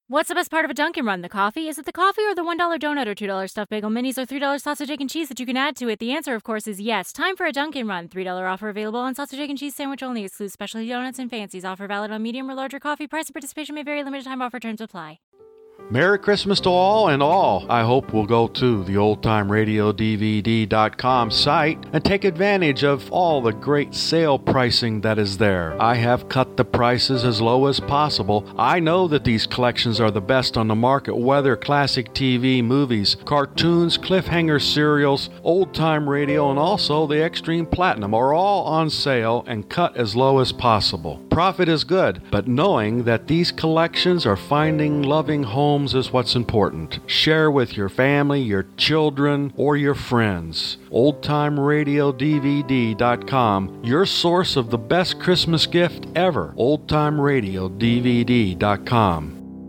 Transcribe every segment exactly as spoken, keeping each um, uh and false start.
What's the best part of a Dunkin' Run? The coffee? Is it the coffee or the one dollar donut or two dollar stuffed bagel minis or three dollar sausage, egg, and cheese that you can add to it? The answer, of course, is yes. Time for a Dunkin' Run. three dollar offer available on sausage, egg, and cheese sandwich only. Excludes specialty donuts and fancies. Offer valid on medium or larger coffee. Price and participation may vary. Limited time offer. Terms apply. Merry Christmas to all, and all I hope will go to the old time radio D V D dot com site and take advantage of all the great sale pricing that is there. I have cut the prices as low as possible. I know that these collections are the best on the market, whether classic T V, movies, cartoons, cliffhanger serials, old time radio, and also the Extreme Platinum are all on sale and cut as low as possible. Profit is good, but knowing that these collections are finding loving homes is what's important. Share with your family, your children, or your friends. old time radio D V D dot com, your source of the best Christmas gift ever. old time radio D V D dot com.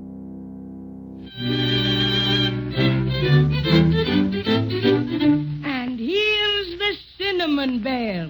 And here's the Cinnamon Bear.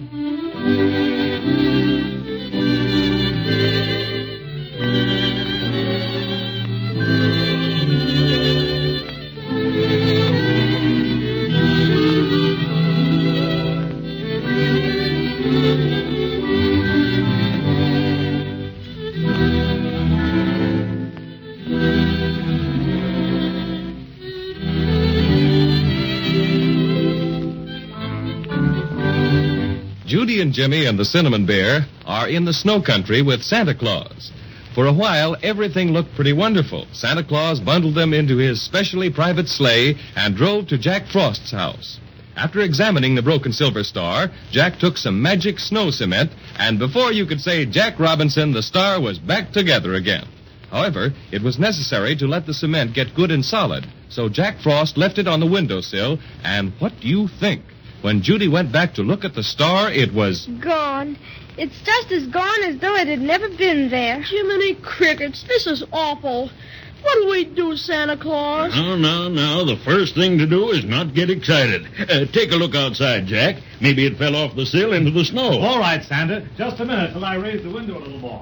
Judy and Jimmy and the Cinnamon Bear are in the snow country with Santa Claus. For a while, everything looked pretty wonderful. Santa Claus bundled them into his specially private sleigh and drove to Jack Frost's house. After examining the broken silver star, Jack took some magic snow cement, and before you could say Jack Robinson, the star was back together again. However, it was necessary to let the cement get good and solid, so Jack Frost left it on the windowsill, and what do you think? When Judy went back to look at the star, it was gone. It's just as gone as though it had never been there. Jiminy Crickets, this is awful. What'll we do, Santa Claus? No, no, no. The first thing to do is not get excited. Uh, take a look outside, Jack. Maybe it fell off the sill into the snow. All right, Santa. Just a minute till I raise the window a little more.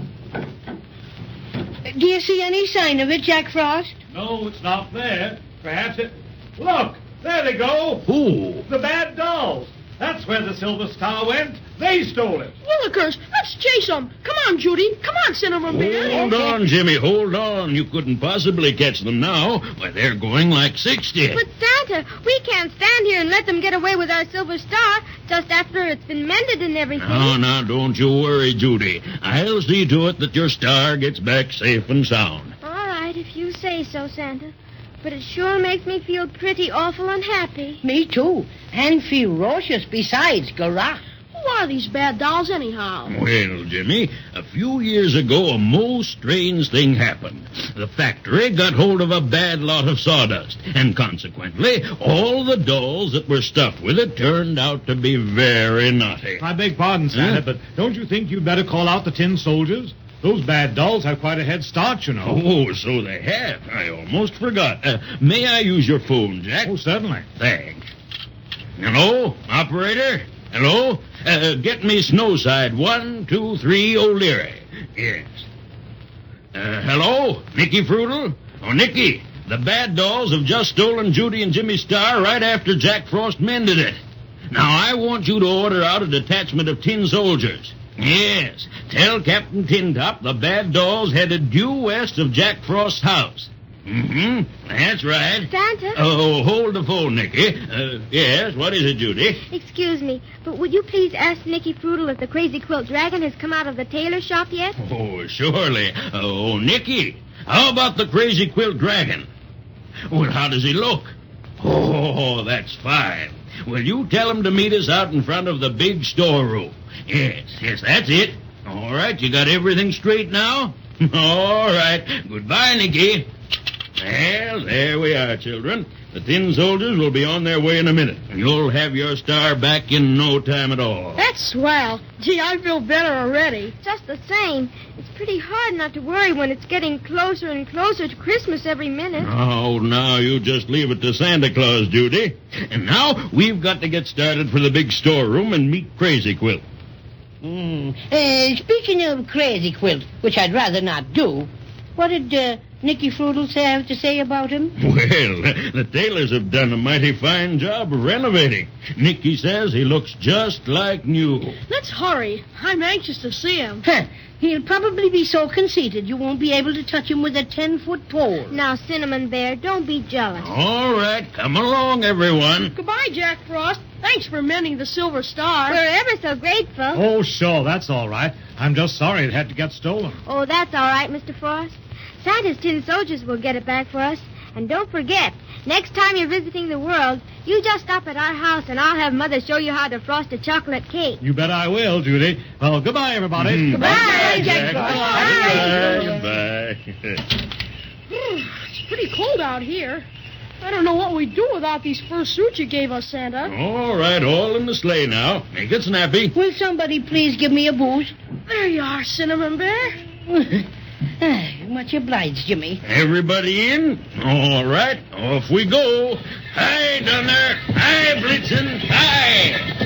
Do you see any sign of it, Jack Frost? No, it's not there. Perhaps it... Look! There they go! Who? The bad dolls. That's where the silver star went. They stole it. Willikers, let's chase them. Come on, Judy. Come on, Cinnamon Bear. Hold on, Jimmy. Hold on. You couldn't possibly catch them now. Why, they're going like sixty. But, Santa, we can't stand here and let them get away with our silver star just after it's been mended and everything. No, no, don't you worry, Judy. I'll see to it that your star gets back safe and sound. All right, if you say so, Santa. But it sure makes me feel pretty awful unhappy. Me too. And ferocious besides, Garra. Who are these bad dolls, anyhow? Well, Jimmy, a few years ago, a most strange thing happened. The factory got hold of a bad lot of sawdust, and consequently, all the dolls that were stuffed with it turned out to be very naughty. I beg pardon, Santa, Huh? but don't you think you'd better call out the tin soldiers? Those bad dolls have quite a head start, you know. Oh, so they have. I almost forgot. Uh, may I use your phone, Jack? Oh, certainly. Thanks. Hello, operator? Hello? Uh, get me Snowside one, two, three, O'Leary. Yes. Uh, hello? Nicky Frutal? Oh, Nicky, the bad dolls have just stolen Judy and Jimmy Star right after Jack Frost mended it. Now, I want you to order out a detachment of tin soldiers. Yes, tell Captain Tintop the bad dolls headed due west of Jack Frost's house. Mm-hmm, that's right. Santa? Oh, hold the phone, Nicky. Uh, yes, what is it, Judy? Excuse me, but would you please ask Nicky Frutal if the Crazy Quilt Dragon has come out of the tailor shop yet? Oh, surely. Oh, Nicky, how about the Crazy Quilt Dragon? Well, how does he look? Oh, that's fine. Well, you tell him to meet us out in front of the big storeroom. Yes, yes, that's it. All right, you got everything straight now? All right. Goodbye, Nicky. Well, there we are, children. The tin soldiers will be on their way in a minute, and you'll have your star back in no time at all. That's swell. Gee, I feel better already. Just the same, it's pretty hard not to worry when it's getting closer and closer to Christmas every minute. Oh, now you just leave it to Santa Claus, Judy. And now we've got to get started for the big storeroom and meet Crazy Quilt. Mm. Uh, speaking of Crazy Quilt, which I'd rather not do, What did uh, Nicky Frudel say, have to say about him? Well, the tailors have done a mighty fine job of renovating. Nicky says he looks just like new. Let's hurry. I'm anxious to see him. Huh. He'll probably be so conceited you won't be able to touch him with a ten-foot pole. Now, Cinnamon Bear, don't be jealous. All right, come along, everyone. Goodbye, Jack Frost. Thanks for mending the Silver Star. We're ever so grateful. Oh, sure, that's all right. I'm just sorry it had to get stolen. Oh, that's all right, Mister Frost. Santa's tin soldiers will get it back for us. And don't forget, next time you're visiting the world, you just stop at our house and I'll have Mother show you how to frost a chocolate cake. You bet I will, Judy. Well, goodbye, everybody. Mm. Goodbye, Jack. Jack. Goodbye. Goodbye. It's pretty cold out here. I don't know what we'd do without these fur suits you gave us, Santa. All right, all in the sleigh now. Make it snappy. Will somebody please give me a boost? There you are, Cinnamon Bear. Much obliged, Jimmy. Everybody in? All right, off we go. Hi, Dunner. Hi, Blitzen. Hi.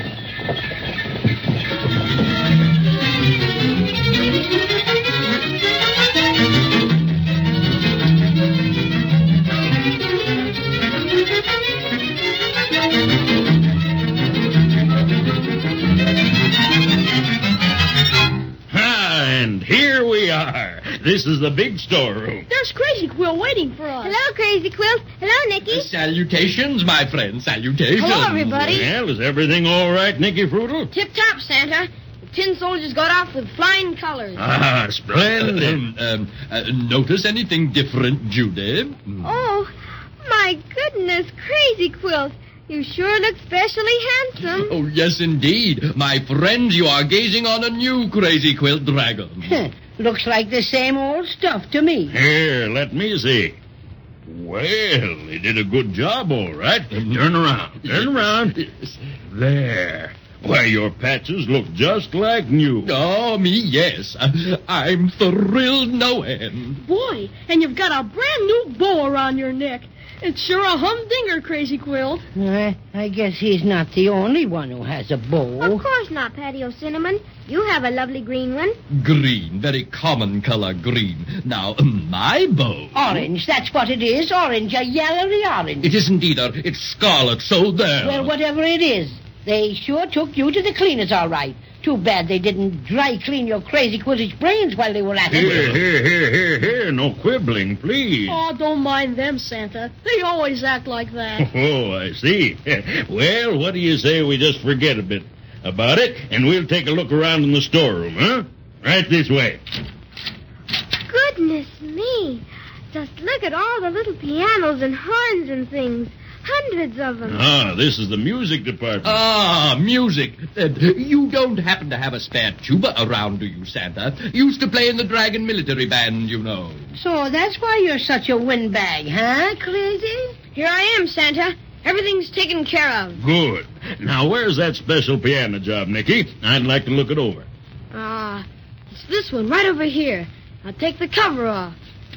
And here we are. This is the big storeroom. There's Crazy Quill waiting for us. Hello, Crazy Quilt. Hello, Nicky. Salutations, my friend. Salutations. Hello, everybody. Well, is everything all right, Nicky Frudel? Tip-top, Santa. The tin soldiers got off with flying colors. Ah, splendid. Um, um, uh, notice anything different, Judy? Oh, my goodness, Crazy Quilt. You sure look specially handsome. Oh, yes, indeed. My friends, you are gazing on a new Crazy Quilt dragon. Looks like the same old stuff to me. Here, let me see. Well, he did a good job, all right. Turn around. Turn around. There. Why, your patches look just like new. Oh, me, yes. I'm thrilled no end. Boy, and you've got a brand new bow around your neck. It's sure a humdinger, Crazy Quill. Uh, I guess he's not the only one who has a bow. Of course not, Patio Cinnamon. You have a lovely green one. Green, very common color green. Now, my bow. Orange, that's what it is. Orange, a yellowy orange. It isn't either. It's scarlet, so there. Well, whatever it is, they sure took you to the cleaners, all right. Too bad they didn't dry clean your crazy quidditch brains while they were at it. Here, here, here, here, here. No quibbling, please. Oh, don't mind them, Santa. They always act like that. Oh, I see. Well, what do you say we just forget a bit about it, and we'll take a look around in the storeroom, huh? Right this way. Goodness me. Just look at all the little pianos and horns and things. Hundreds of them. Ah, this is the music department. Ah, music. Uh, you don't happen to have a spare tuba around, do you, Santa? Used to play in the Dragon Military Band, you know. So that's why you're such a windbag, huh, Crazy? Here I am, Santa. Everything's taken care of. Good. Now, where's that special piano job, Nicky? I'd like to look it over. Ah, uh, it's this one right over here. I'll take the cover off.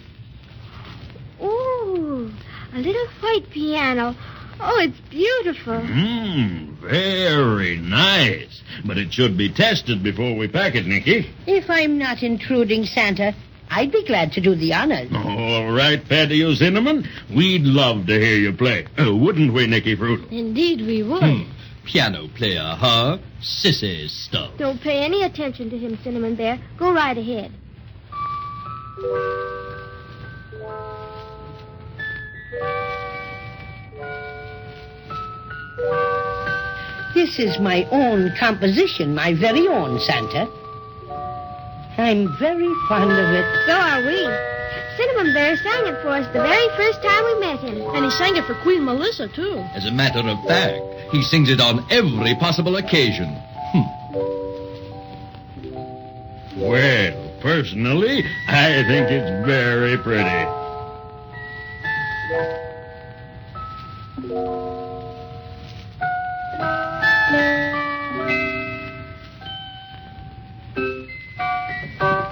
Ooh, a little white piano. Oh, it's beautiful. Mmm, very nice. But it should be tested before we pack it, Nicky. If I'm not intruding, Santa, I'd be glad to do the honors. All right, Patio Cinnamon. We'd love to hear you play. Uh, wouldn't we, Nicky Fruit? Indeed we would. Hmm. Piano player, huh? Sissy stuff. Don't pay any attention to him, Cinnamon Bear. Go right ahead. This is my own composition, my very own, Santa. I'm very fond of it. So are we. Cinnamon Bear sang it for us the very first time we met him. And he sang it for Queen Melissa, too. As a matter of fact, he sings it on every possible occasion. Hmm. Well, personally, I think it's very pretty.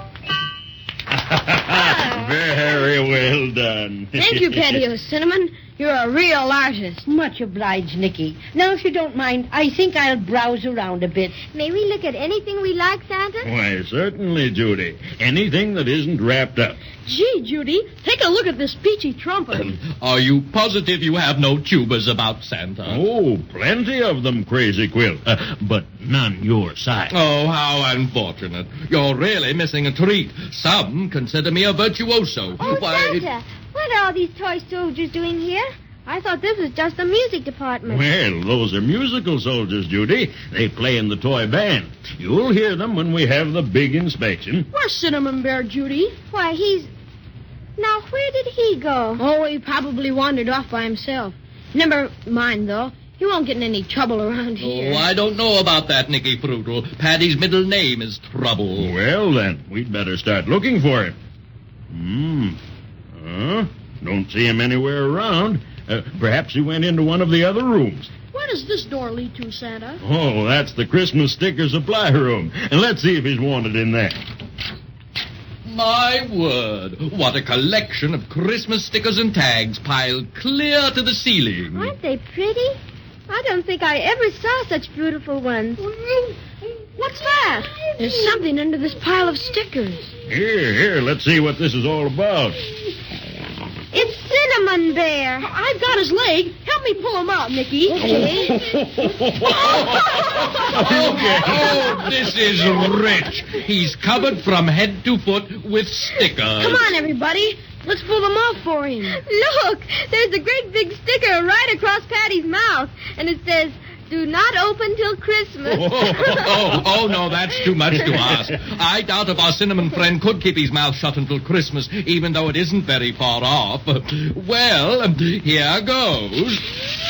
Very well done. Thank you, Patio Cinnamon. You're a real artist. Much obliged, Nicky. Now, if you don't mind, I think I'll browse around a bit. May we look at anything we like, Santa? Why, certainly, Judy. Anything that isn't wrapped up. Gee, Judy, take a look at this peachy trumpet. Are you positive you have no tubas about, Santa? Oh, plenty of them, Crazy Quilt. Uh, but none your size. Oh, how unfortunate. You're really missing a treat. Some consider me a virtuoso. Oh, Why, Santa, what are all these toy soldiers doing here? I thought this was just the music department. Well, those are musical soldiers, Judy. They play in the toy band. You'll hear them when we have the big inspection. Where's Cinnamon Bear, Judy? Why, he's... Now, where did he go? Oh, he probably wandered off by himself. Never mind, though. He won't get in any trouble around here. Oh, I don't know about that, Nicky Fruital. Paddy's middle name is Trouble. Well, then, we'd better start looking for him. Hmm. Huh? Don't see him anywhere around. Uh, perhaps he went into one of the other rooms. Where does this door lead to, Santa? Oh, that's the Christmas sticker supply room. And let's see if he's wanted in there. My word, what a collection of Christmas stickers and tags piled clear to the ceiling. Aren't they pretty? I don't think I ever saw such beautiful ones. What's that? There's something under this pile of stickers. Here, here, let's see what this is all about. It's Cinnamon Bear. I've got his leg. Help me pull him out, Nicky. Oh, this is rich. He's covered from head to foot with stickers. Come on, everybody. Let's pull them off for him. Look, there's a great big sticker right across Patty's mouth, and it says, "Do not open till Christmas." Oh, oh, oh, no, that's too much to ask. I doubt if our cinnamon friend could keep his mouth shut until Christmas, even though it isn't very far off. Well, here goes.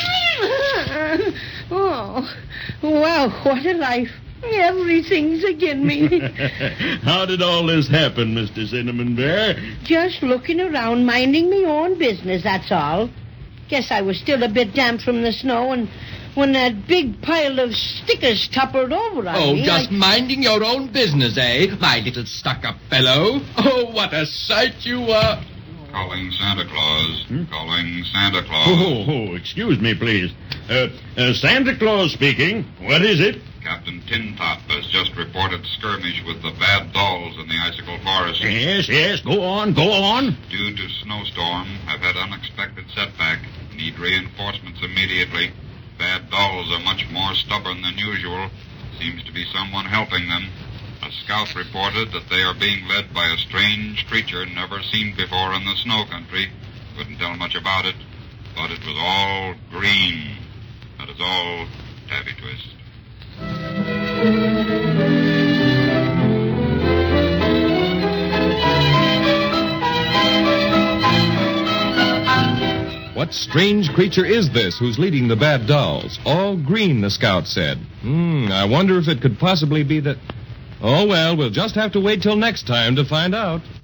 Oh, well, what a life. Everything's again me. How did all this happen, Mister Cinnamon Bear? Just looking around, minding me own business, that's all. Guess I was still a bit damp from the snow, and when that big pile of stickers toppled over on Oh, me... just I... minding your own business, eh, my little stuck-up fellow? Oh, what a sight you are. Calling Santa Claus. Hmm? Calling Santa Claus. Oh, oh, excuse me, please. Uh, uh, Santa Claus speaking. What is it? Captain Tin Top has just reported skirmish with the bad dolls in the Icicle Forest. Yes, yes, go on, go on. Due to snowstorm, have had unexpected setback. Need reinforcements immediately. Bad dolls are much more stubborn than usual. Seems to be someone helping them. A scout reported that they are being led by a strange creature never seen before in the snow country. Couldn't tell much about it, but it was all green. That is all, Taffy Twist. What strange creature is this who's leading the bad dolls? All green, the scout said. Hmm, I wonder if it could possibly be that... Oh, well, we'll just have to wait till next time to find out.